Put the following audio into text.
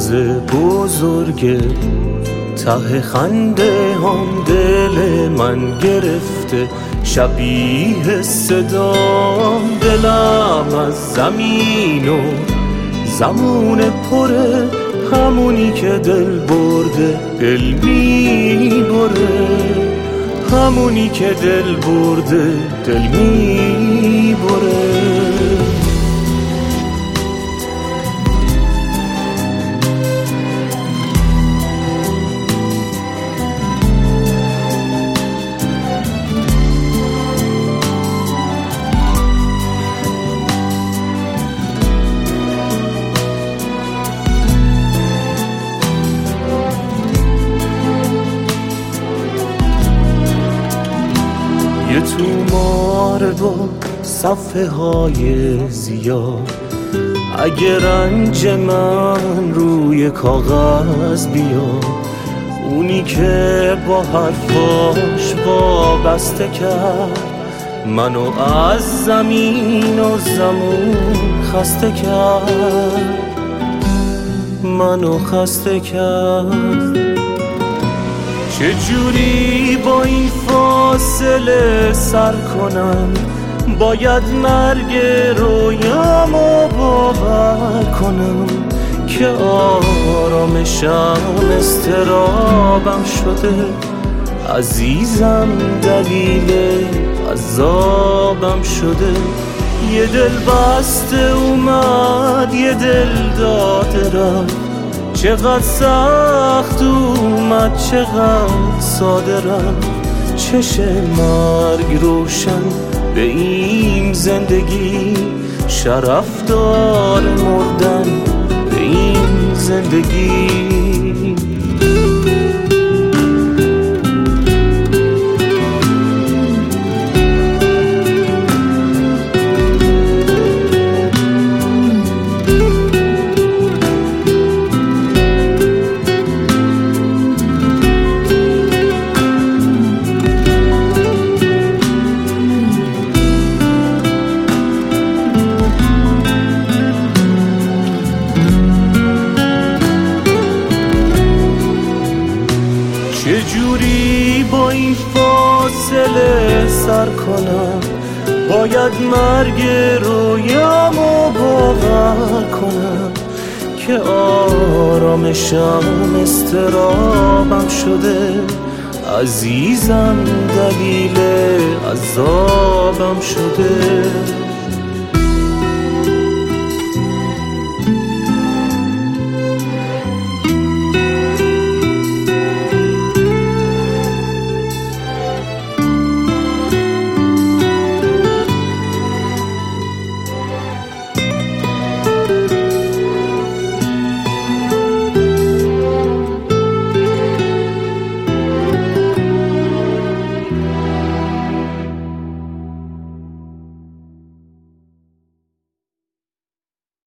راز بزرگه، ته خنده هم دل من گرفته، شبیه صدام دلم از زمین و زمان پره، همونی که دل برده دل میبره، همونی که دل برده دل میبره. یه تومار با صفحه های زیاد، اگه رنج من روی کاغذ بیاد، اونی که با حرفاش وابسته کرد منو از زمین و زمان خسته کرد، منو خسته کرد. چجوری با این فاصله سر کنم، باید مرگ رویامو باور کنم که آرامشم استرابم شده، عزیزم دلیل عذابم شده. یه دل بسته اومد یه دل داده رفت، چقدر سخت اومد چقدر ساده رفت. چشه مرگ روشن به این زندگی، شرف داره مردن به این زندگی. چجوری با این فاصله سر کنم، باید مرگ رویامو باور کنم که آرامشم استرابم شده، عزیزم دلیل عذابم شده.